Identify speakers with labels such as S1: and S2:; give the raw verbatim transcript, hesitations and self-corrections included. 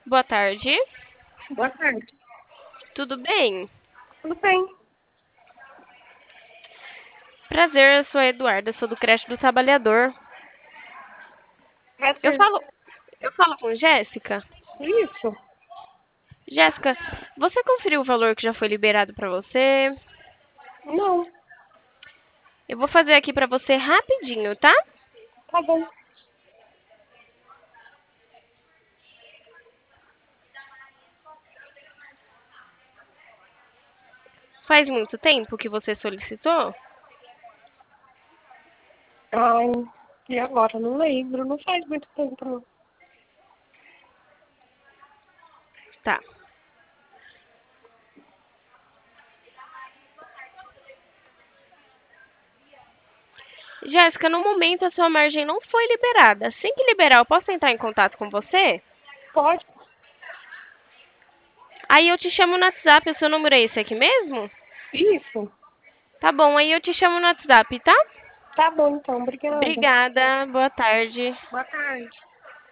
S1: Boa tarde.
S2: Boa tarde.
S1: Tudo bem?
S2: Tudo bem?
S1: Prazer, eu sou a Eduarda, sou do creche do Trabalhador. Eu
S2: Prazer.
S1: falo, eu falo com Jéssica.
S2: Isso?
S1: Jéssica, você conferiu o valor que já foi liberado para você?
S2: Não.
S1: Eu vou fazer aqui para você rapidinho, tá?
S2: Tá bom.
S1: Faz muito tempo que você solicitou?
S2: Ai, e agora? Não lembro. Não faz muito tempo, não.
S1: Tá. Jéssica, no momento a sua margem não foi liberada. Assim que liberar, eu posso entrar em contato com você?
S2: Pode?
S1: Aí eu te chamo no WhatsApp, o seu número é esse aqui mesmo?
S2: Isso.
S1: Tá bom, aí eu te chamo no WhatsApp, tá?
S2: Tá bom, então. Obrigada.
S1: Obrigada, boa tarde.
S2: Boa tarde.